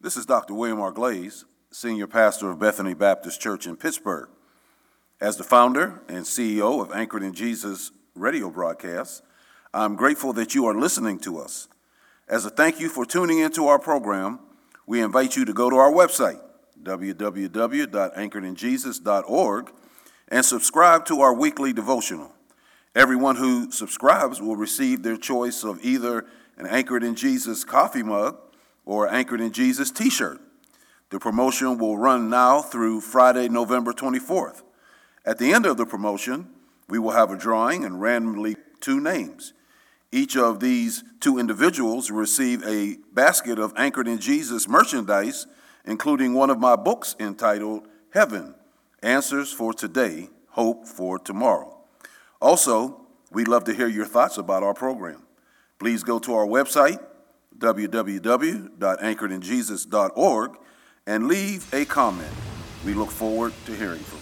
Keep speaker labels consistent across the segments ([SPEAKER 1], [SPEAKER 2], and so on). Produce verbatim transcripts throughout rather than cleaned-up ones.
[SPEAKER 1] This is Doctor William R. Glaze, Senior Pastor of Bethany Baptist Church in Pittsburgh. As the founder and C E O of Anchored in Jesus radio broadcasts, I'm grateful that you are listening to us. As a thank you for tuning into our program, we invite you to go to our website, w w w dot anchored in jesus dot org, and subscribe to our weekly devotional. Everyone who subscribes will receive their choice of either an Anchored in Jesus coffee mug or Anchored in Jesus t-shirt. The promotion will run now through Friday, November twenty-fourth. At the end of the promotion, we will have a drawing and randomly two names. Each of these two individuals will receive a basket of Anchored in Jesus merchandise, including one of my books entitled Heaven, Answers for Today, Hope for Tomorrow. Also, we'd love to hear your thoughts about our program. Please go to our website, w w w dot anchored in jesus dot org, and leave a comment. We look forward to hearing from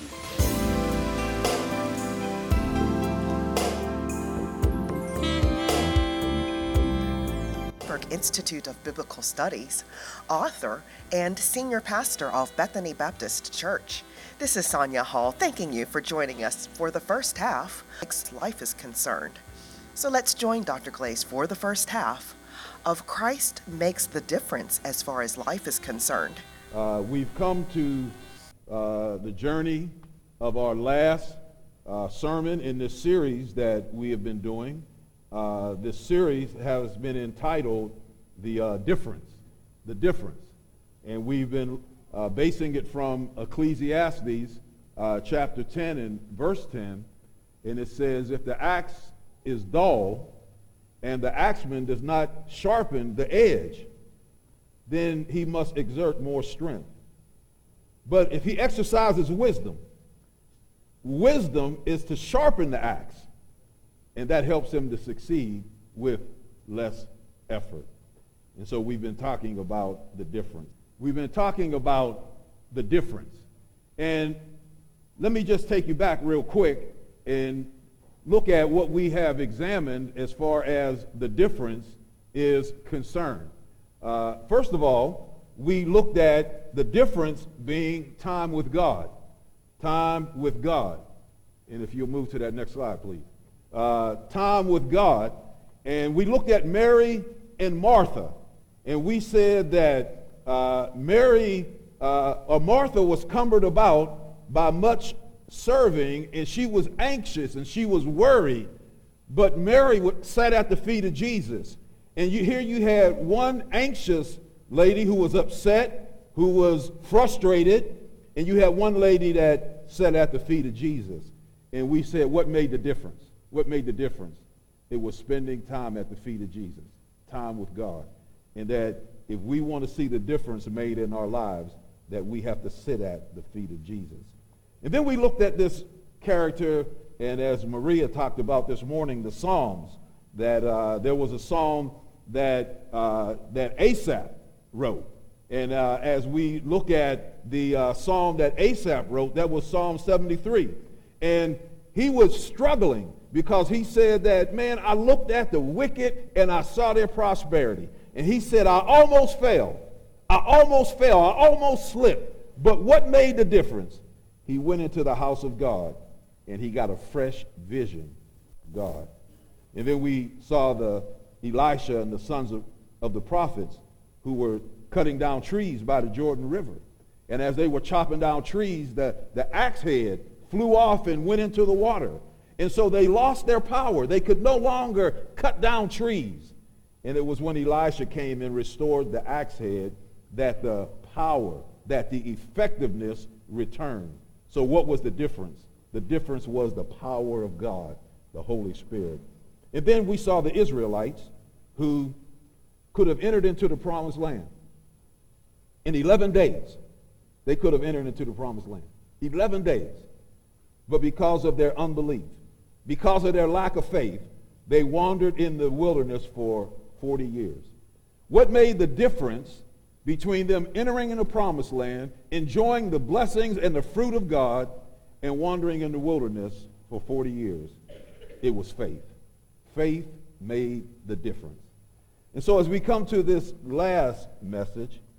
[SPEAKER 1] you.
[SPEAKER 2] Institute of Biblical Studies, author, and senior pastor of Bethany Baptist Church. This is Sonia Hall, thanking you for joining us for the first half, as life is concerned. So let's join Doctor Glaze for the first half of Christ Makes the Difference as far as life is concerned.
[SPEAKER 3] Uh, we've come to uh, the journey of our last uh, sermon in this series that we have been doing. Uh, this series has been entitled The uh, Difference, The Difference. And we've been uh, basing it from Ecclesiastes uh, chapter ten and verse ten. And it says, if the axe is dull and the axeman does not sharpen the edge, then he must exert more strength. But if he exercises wisdom, wisdom is to sharpen the axe, and that helps him to succeed with less effort. And so we've been talking about the difference. We've been talking about the difference. And let me just take you back real quick and look at what we have examined as far as the difference is concerned. Uh, first of all, we looked at the difference being time with God. Time with God. And if you'll move to that next slide, please. Uh, time with God. And we looked at Mary and Martha. And we said that uh, Mary, uh, or Martha was cumbered about by much serving, and she was anxious and she was worried. But Mary sat at the feet of Jesus. And you, here you had one anxious lady who was upset, who was frustrated, and you had one lady that sat at the feet of Jesus. And we said, what made the difference? What made the difference? It was spending time at the feet of Jesus, time with God. And that if we want to see the difference made in our lives, that we have to sit at the feet of Jesus. And then we looked at this character, and as Maria talked about this morning, the Psalms, that uh, there was a psalm that uh, that Asaph wrote. And uh, as we look at the uh, psalm that Asaph wrote, that was Psalm seventy-three. And he was struggling because he said that, man, I looked at the wicked and I saw their prosperity. And he said, I almost fell. I almost fell. I almost slipped. But what made the difference? He went into the house of God and he got a fresh vision of God. And then we saw the Elisha and the sons of, of the prophets who were cutting down trees by the Jordan River. And as they were chopping down trees, the, the axe head flew off and went into the water. And so they lost their power. They could no longer cut down trees. And it was when Elisha came and restored the axe head that the power, that the effectiveness returned. So what was the difference? The difference was the power of God, the Holy Spirit. And then we saw the Israelites who could have entered into the promised land. In eleven days, they could have entered into the promised land. eleven days. But because of their unbelief, because of their lack of faith, they wandered in the wilderness for forty years. What made the difference between them entering in the promised land, enjoying the blessings and the fruit of God, and wandering in the wilderness for forty years? It was faith. Faith made the difference. And so as we come to this last message,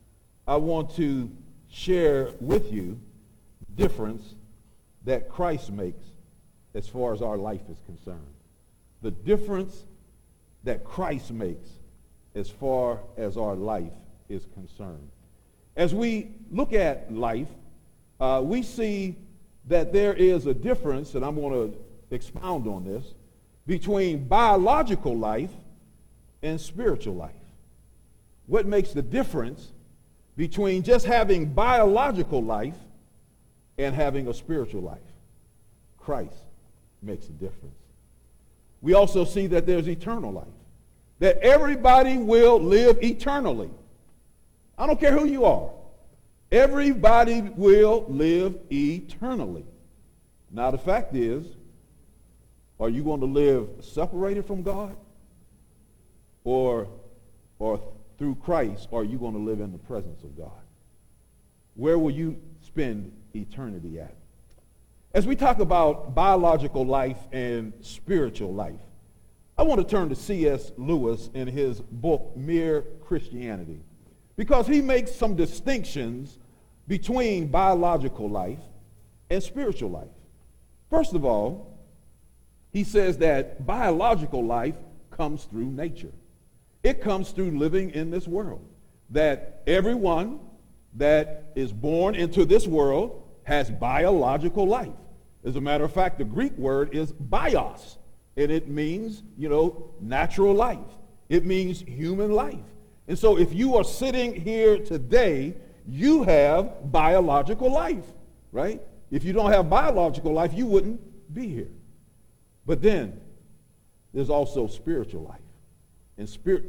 [SPEAKER 3] I want to share with you the difference that Christ makes as far as our life is concerned. The difference that Christ makes as far as our life is concerned. As we look at life, uh, we see that there is a difference, and I'm going to expound on this, between biological life and spiritual life. What makes the difference between just having biological life and having a spiritual life? Christ makes a difference. We also see that there's eternal life, that everybody will live eternally. I don't care who you are. Everybody will live eternally. Now, the fact is, are you going to live separated from God? Or, or through Christ, are you going to live in the presence of God? Where will you spend eternity at? As we talk about biological life and spiritual life, I want to turn to C S Lewis in his book, Mere Christianity, because he makes some distinctions between biological life and spiritual life. First of all, he says that biological life comes through nature. It comes through living in this world, that everyone that is born into this world has biological life. As a matter of fact, the Greek word is bios, and it means, you know, natural life. It means human life. And so if you are sitting here today, you have biological life, right? If you don't have biological life, you wouldn't be here. But then there's also spiritual life. And spirit,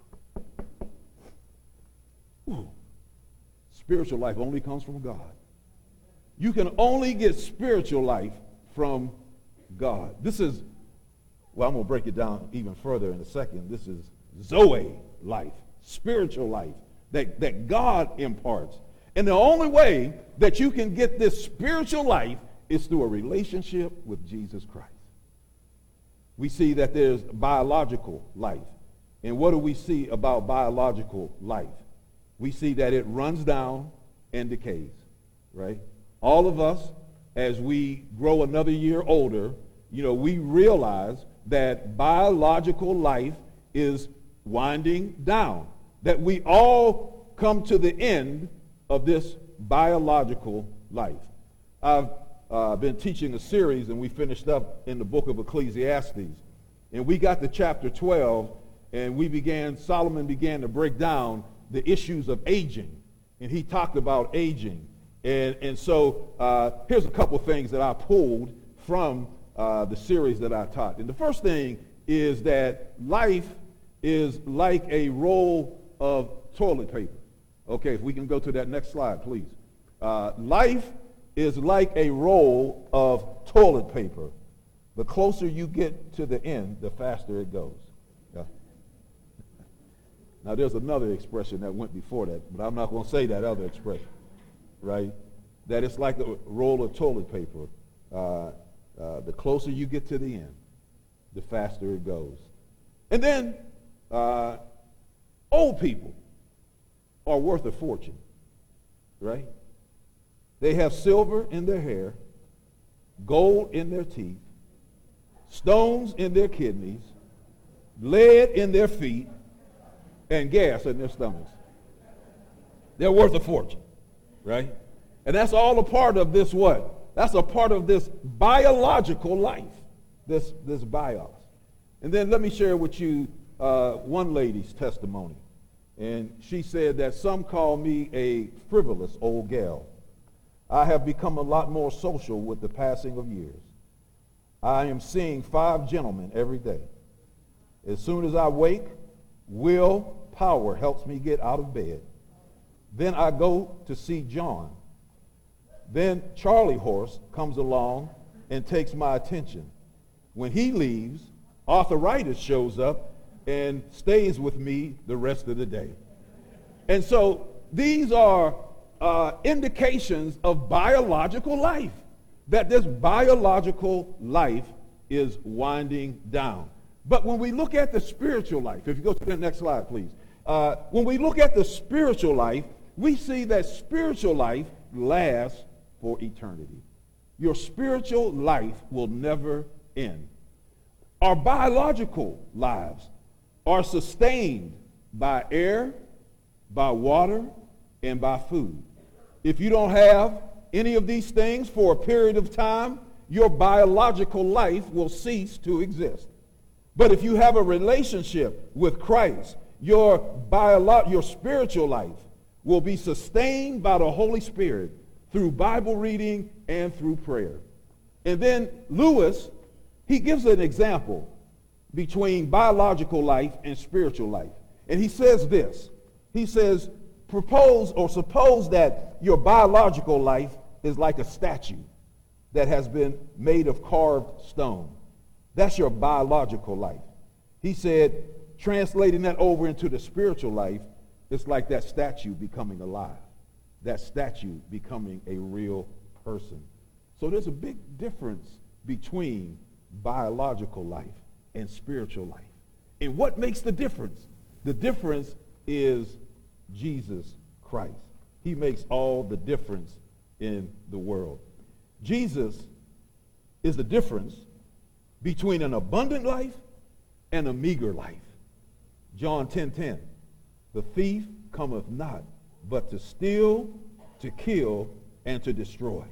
[SPEAKER 3] whew, spiritual life only comes from God. You can only get spiritual life from God. This is, well, I'm going to break it down even further in a second. This is Zoe life, spiritual life that, that God imparts. And the only way that you can get this spiritual life is through a relationship with Jesus Christ. We see that there's biological life. And what do we see about biological life? We see that it runs down and decays, right? All of us, as we grow another year older, you know, we realize that biological life is winding down, that we all come to the end of this biological life. I've uh, been teaching a series, and we finished up in the book of Ecclesiastes, and we got to chapter twelve, and we began, Solomon began to break down the issues of aging, and he talked about aging. And, and so uh, here's a couple things that I pulled from uh, the series that I taught. And the first thing is that life is like a roll of toilet paper. Okay, if we can go to that next slide, please. Uh, life is like a roll of toilet paper. The closer you get to the end, the faster it goes. Yeah. Now, there's another expression that went before that, but I'm not going to say that other expression. Right? That it's like a roll of toilet paper. Uh, uh, the closer you get to the end, the faster it goes. And then, uh, old people are worth a fortune, right? They have silver in their hair, gold in their teeth, stones in their kidneys, lead in their feet, and gas in their stomachs. They're worth a fortune. Right? And that's all a part of this what? That's a part of this biological life, this, this bios. And then let me share with you uh, one lady's testimony. And she said that some call me a frivolous old gal. I have become a lot more social with the passing of years. I am seeing five gentlemen every day. As soon as I wake, willpower helps me get out of bed. Then I go to see John. Then Charlie Horse comes along and takes my attention. When he leaves, arthritis shows up and stays with me the rest of the day. And so these are uh, indications of biological life, that this biological life is winding down. But when we look at the spiritual life, if you go to the next slide, please. Uh, when we look at the spiritual life, we see that spiritual life lasts for eternity. Your spiritual life will never end. Our biological lives are sustained by air, by water, and by food. If you don't have any of these things for a period of time, your biological life will cease to exist. But if you have a relationship with Christ, your biolo- your spiritual life will be sustained by the Holy Spirit through Bible reading and through prayer. And then Lewis, he gives an example between biological life and spiritual life. And he says this. He says, propose or suppose that your biological life is like a statue that has been made of carved stone. That's your biological life. He said, translating that over into the spiritual life, it's like that statue becoming alive, that statue becoming a real person. So there's a big difference between biological life and spiritual life. And what makes the difference? The difference is Jesus Christ. He makes all the difference in the world. Jesus is the difference between an abundant life and a meager life. John ten ten, the thief cometh not but to steal, to kill, and to destroy.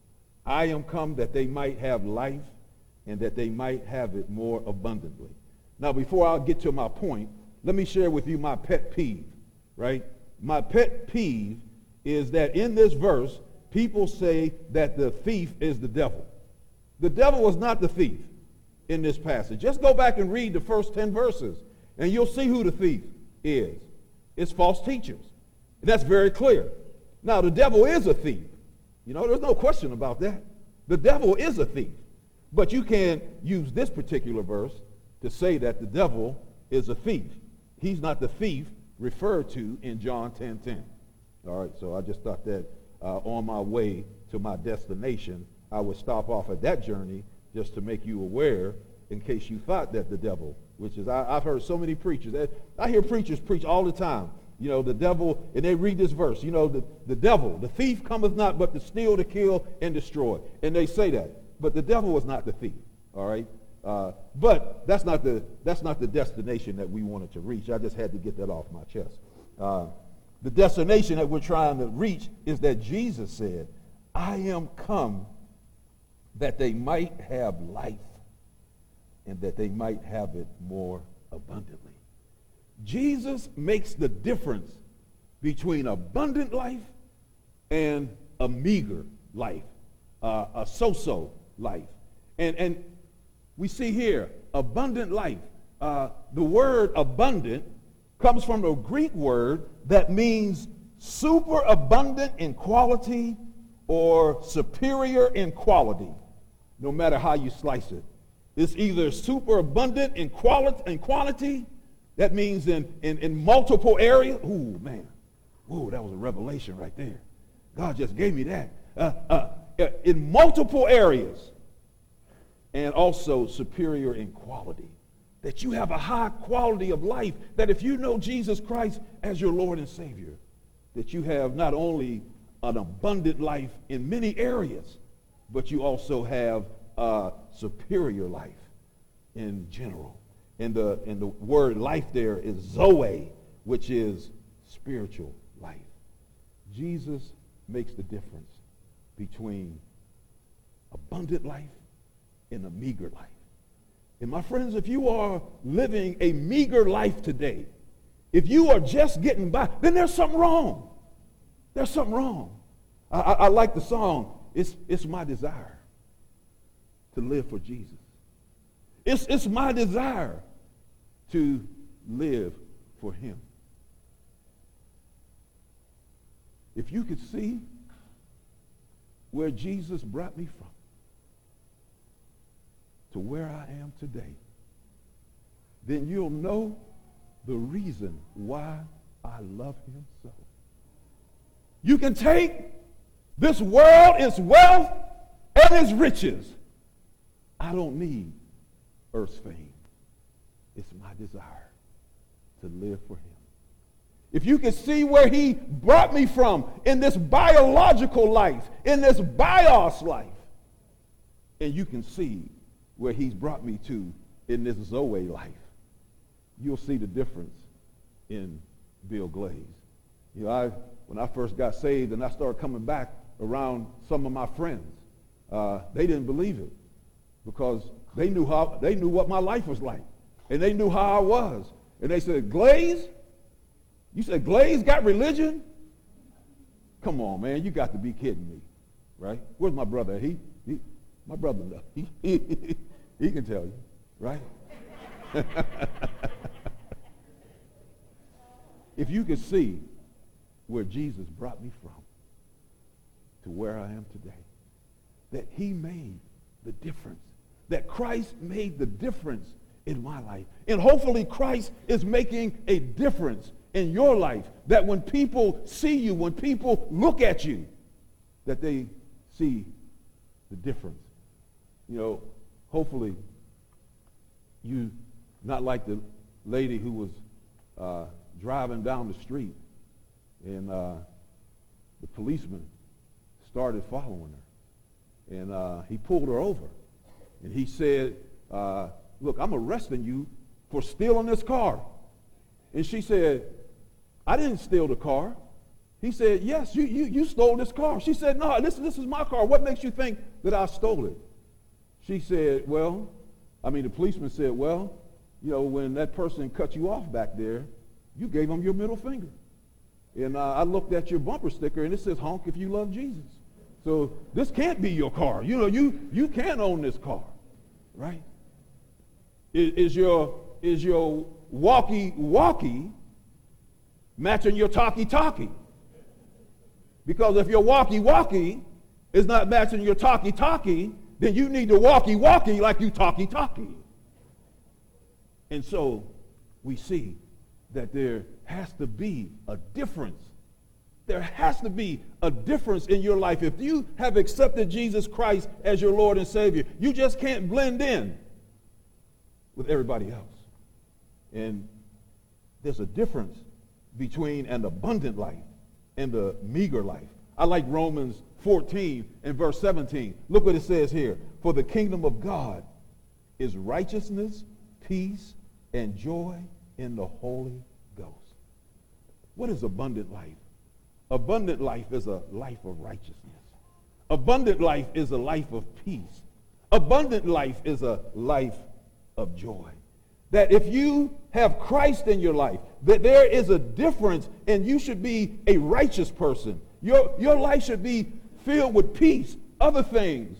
[SPEAKER 3] I am come that they might have life and that they might have it more abundantly. Now, before I get to my point, let me share with you my pet peeve, right? My pet peeve is that in this verse, people say that the thief is the devil. The devil was not the thief in this passage. Just go back and read the first ten verses, and you'll see who the thief is. It's false teachers. That's very clear. Now, the devil is a thief. You know, there's no question about that. The devil is a thief. But you can't use this particular verse to say that the devil is a thief. He's not the thief referred to in John ten ten. All right, so I just thought that uh, on my way to my destination, I would stop off at that journey just to make you aware in case you thought that the devil, which is, I, I've heard so many preachers, I hear preachers preach all the time, you know, the devil, and they read this verse, you know, the, the devil, the thief cometh not but to steal, to kill, and destroy. And they say that. But the devil was not the thief, all right? Uh, but that's not the that's not the destination that we wanted to reach. I just had to get that off my chest. Uh, the destination that we're trying to reach is that Jesus said, I am come that they might have life and that they might have it more abundantly. Jesus makes the difference between abundant life and a meager life, uh, a so-so life. And, and we see here, abundant life. Uh, the word abundant comes from a Greek word that means super abundant in quality or superior in quality, no matter how you slice it. It's either super abundant in quality, in quantity, that means in, in, in multiple areas. Ooh, man. Ooh, that was a revelation right there. God just gave me that. Uh, uh, in multiple areas, and also superior in quality. That you have a high quality of life, that if you know Jesus Christ as your Lord and Savior, that you have not only an abundant life in many areas, but you also have a superior life in general. And the, and the word life there is Zoe, which is spiritual life. Jesus makes the difference between abundant life and a meager life. And my friends, if you are living a meager life today, if you are just getting by, then there's something wrong. There's something wrong. I, I, I like the song, it's, it's my desire to live for Jesus. It's, it's my desire to live for him. If you could see where Jesus brought me from to where I am today, then you'll know the reason why I love him so. You can take this world, its wealth, and its riches. I don't need earth's fame. It's my desire to live for him. if you could see where he brought me from in this biological life, in this bios life, and you can see where he's brought me to in this Zoe life, you'll see the difference in Bill Glaze. You know, I when I first got saved and I started coming back around some of my friends, uh, they didn't believe it because they knew how they knew what my life was like, and they knew how I was, and they said, "Glaze, you said Glaze got religion? Come on, man, you got to be kidding me, right? Where's my brother? He, he my brother, he, he, he can tell you, right?" If you could see where Jesus brought me from to where I am today, that he made the difference, that Christ made the difference in my life, and hopefully Christ is making a difference in your life, that when people see you, when people look at you, that they see the difference. You know, hopefully you not like the lady who was uh, driving down the street and uh, the policeman started following her, and uh, he pulled her over, and he said, uh, "Look, I'm arresting you for stealing this car." And she said, "I didn't steal the car." He said, "Yes, you, you, you stole this car." She said, "No, this, this is my car. What makes you think that I stole it?" She said, well, I mean, the policeman said, "Well, you know, when that person cut you off back there, you gave him your middle finger. And uh, I looked at your bumper sticker, and it says, 'Honk if you love Jesus.' So this can't be your car. You know, you, you can't own this car, right? Is, is your, is your walkie-walkie matching your talkie-talkie? Because if your walkie-walkie is not matching your talkie-talkie, then you need to walkie-walkie like you talkie-talkie." And so we see that there has to be a difference. There has to be a difference in your life. If you have accepted Jesus Christ as your Lord and Savior, you just can't blend in with everybody else. And there's a difference between an abundant life and a meager life. I like Romans fourteen and verse seventeen. Look what it says here. "For the kingdom of God is righteousness, peace, and joy in the Holy Ghost." What is abundant life? Abundant life is a life of righteousness. Abundant life is a life of peace. Abundant life is a life of joy. That if you have Christ in your life, that there is a difference, and you should be a righteous person. Your, your life should be filled with peace, other things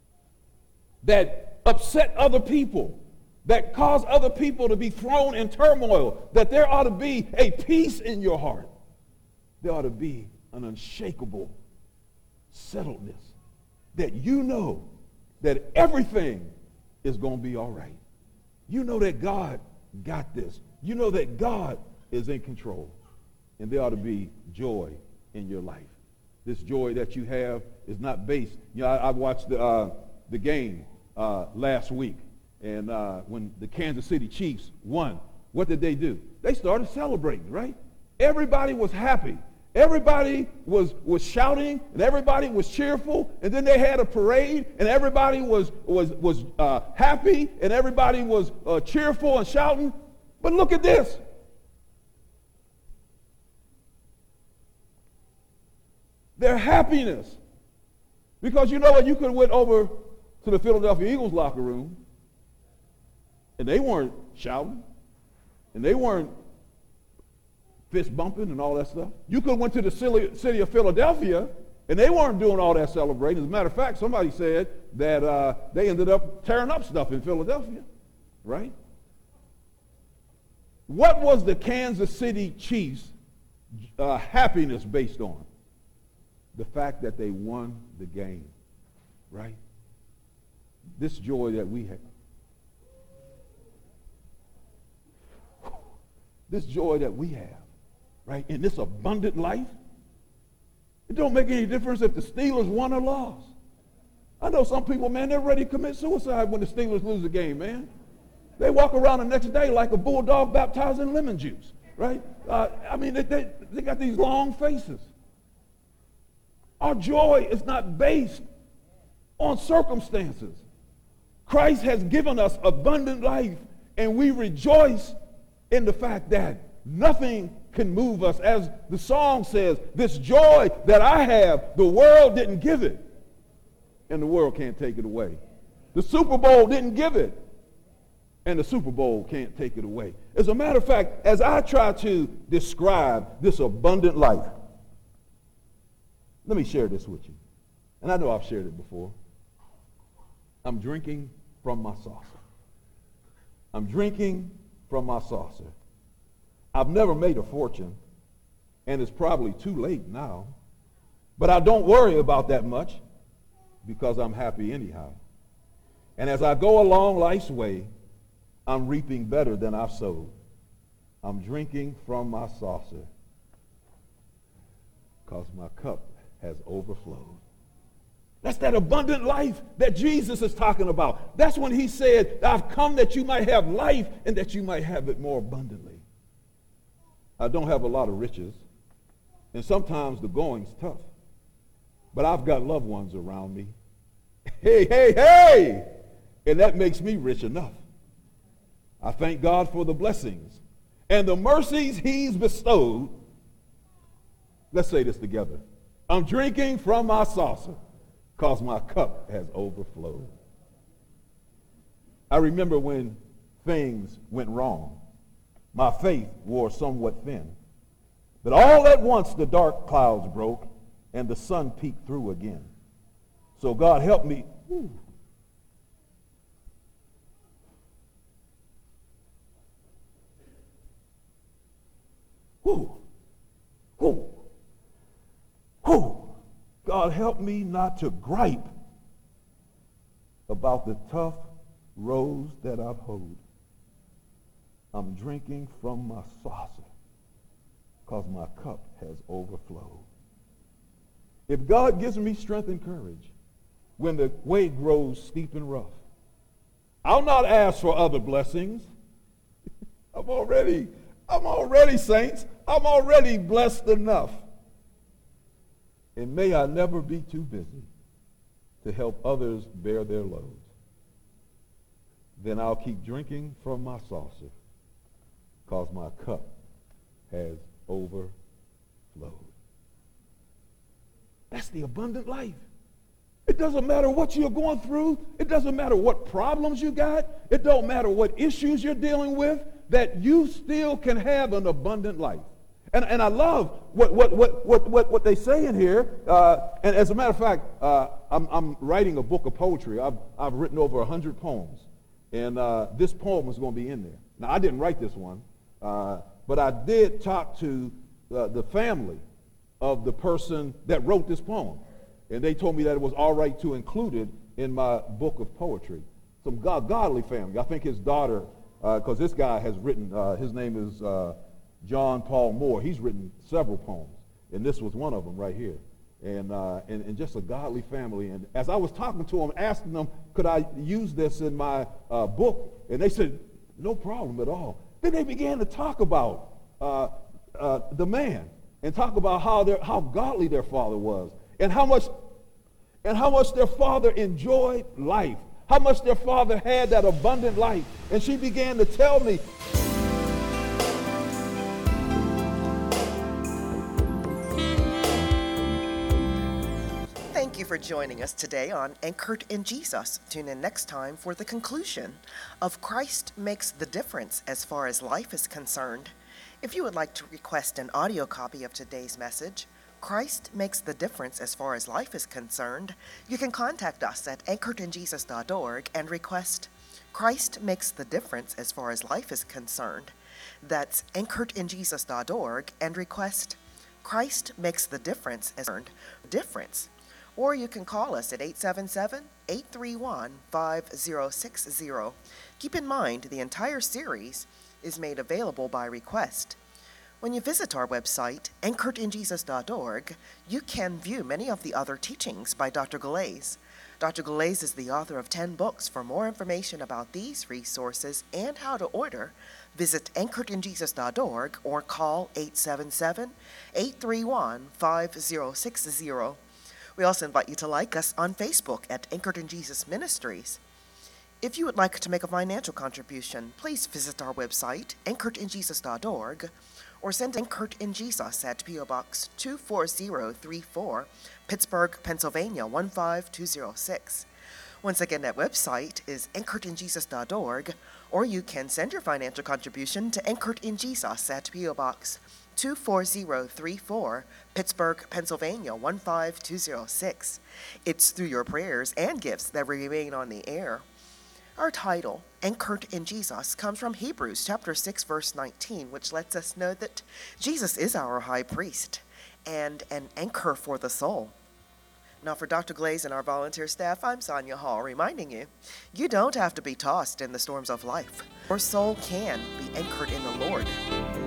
[SPEAKER 3] that upset other people, that cause other people to be thrown in turmoil, that there ought to be a peace in your heart. There ought to be an unshakable settledness, that you know that everything is going to be all right. You know that God got this. You know that God is in control. And there ought to be joy in your life. This joy that you have is not based. You know, I, I watched the, uh, the game uh, last week. And uh, when the Kansas City Chiefs won, what did they do? They started celebrating, right? Everybody was happy. Everybody was, was shouting, and everybody was cheerful, and then they had a parade, and everybody was, was, was uh, happy, and everybody was uh, cheerful and shouting. But look at this. Their happiness. Because you know what? You could have went over to the Philadelphia Eagles locker room, and they weren't shouting, and they weren't fist bumping and all that stuff. You could have went to the city of Philadelphia, and they weren't doing all that celebrating. As a matter of fact, somebody said that uh, they ended up tearing up stuff in Philadelphia, right? What was the Kansas City Chiefs' uh, happiness based on? The fact that they won the game, right? This joy that we have. This joy that we have, right, in this abundant life, it don't make any difference if the Steelers won or lost. I know some people, man, they're ready to commit suicide when the Steelers lose a game, man. They walk around the next day like a bulldog baptized in lemon juice. right? Uh, I mean, they, they, they got these long faces. Our joy is not based on circumstances. Christ has given us abundant life, and we rejoice in the fact that nothing can move us. As the song says, this joy that I have, the world didn't give it, and the world can't take it away. The Super Bowl didn't give it, and the Super Bowl can't take it away. As a matter of fact, as I try to describe this abundant life, let me share this with you. And I know I've shared it before. I'm drinking from my saucer. I'm drinking from my saucer. I've never made a fortune, and it's probably too late now. But I don't worry about that much because I'm happy anyhow. And as I go along life's way, I'm reaping better than I've sowed. I'm drinking from my saucer because my cup has overflowed. That's that abundant life that Jesus is talking about. That's when he said, I've come that you might have life and that you might have it more abundantly. I don't have a lot of riches, and sometimes the going's tough, but I've got loved ones around me. Hey, hey, hey! And that makes me rich enough. I thank God for the blessings and the mercies he's bestowed. Let's say this together. I'm drinking from my saucer because my cup has overflowed. I remember when things went wrong. My faith wore somewhat thin. But all at once the dark clouds broke and the sun peeked through again. So God helped me. Whew, whew, whew, whew. God help me not to gripe about the tough roads that I've hoed. I'm drinking from my saucer because my cup has overflowed. If God gives me strength and courage when the way grows steep and rough, I'll not ask for other blessings. I'm already, I'm already, saints, I'm already blessed enough. And may I never be too busy to help others bear their loads. Then I'll keep drinking from my saucer because my cup has overflowed. That's the abundant life. It doesn't matter what you're going through. It doesn't matter what problems you got. It don't matter what issues you're dealing with, that you still can have an abundant life. And, and I love what, what, what, what, what, what they say in here. Uh, and as a matter of fact, uh, I'm, I'm writing a book of poetry. I've, I've written over one hundred poems. And uh, this poem is going to be in there. Now, I didn't write this one. Uh, but I did talk to uh, the family of the person that wrote this poem. And they told me that it was all right to include it in my book of poetry. Some God, godly family. I think his daughter, because uh, this guy has written, uh, his name is uh, John Paul Moore. He's written several poems. And this was one of them right here. And, uh, and, and just a godly family. And as I was talking to them, asking them, could I use this in my uh, book? And they said, no problem at all. Then they began to talk about uh, uh, the man and talk about how their, how godly their father was and how much and how much their father enjoyed life, how much their father had that abundant life. And she began to tell me.
[SPEAKER 2] Thank you for joining us today on Anchored in Jesus. Tune in next time for the conclusion of Christ Makes the Difference as far as life is concerned. If you would like to request an audio copy of today's message, Christ Makes the Difference as far as life is concerned, you can contact us at anchored in jesus dot org and request Christ Makes the Difference as far as life is concerned. That's anchored in jesus dot org and request Christ Makes the Difference as difference. Or you can call us at eight seven seven, eight three one, five zero six zero. Keep in mind, the entire series is made available by request. When you visit our website, anchored in jesus dot org, you can view many of the other teachings by Doctor Galais. Doctor Galais is the author of ten books. For more information about these resources and how to order, visit anchored in jesus dot org or call eight seven seven, eight three one, five zero six zero. We also invite you to like us on Facebook at Anchored in Jesus Ministries. If you would like to make a financial contribution, please visit our website, anchored in jesus dot org, or send Anchored in Jesus at P O Box two four zero three four, Pittsburgh, Pennsylvania one five two zero six. Once again, that website is anchored in jesus dot org, or you can send your financial contribution to Anchored in Jesus at P O Box two four zero three four, Pittsburgh, Pennsylvania one five two zero six. It's through your prayers and gifts that we remain on the air. Our title, Anchored in Jesus, comes from Hebrews chapter six, verse nineteen, which lets us know that Jesus is our high priest and an anchor for the soul. Now, for Doctor Galais and our volunteer staff, I'm Sonia Hall, reminding you, you don't have to be tossed in the storms of life. Your soul can be anchored in the Lord.